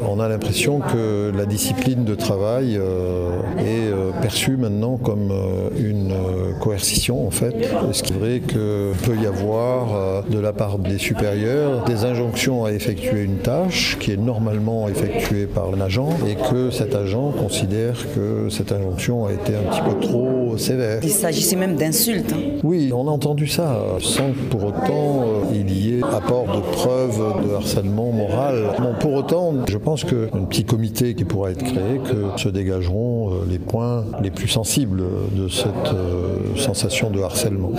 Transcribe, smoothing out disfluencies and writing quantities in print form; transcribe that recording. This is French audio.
On a l'impression que la discipline de travail est perçue maintenant comme une coercition en fait. Ce qui est vrai qu'il peut y avoir de la part des supérieurs des injonctions à effectuer une tâche qui est normalement effectuée par un agent et que cet agent considère que cette injonction a été un petit peu trop sévère. Il s'agissait même d'insultes. Oui, on a entendu ça sans que pour autant il y ait apport de preuves de harcèlement moral. Bon, pour autant, je pense qu'un petit comité qui pourra être créé, que se dégageront les points les plus sensibles de cette sensation de harcèlement.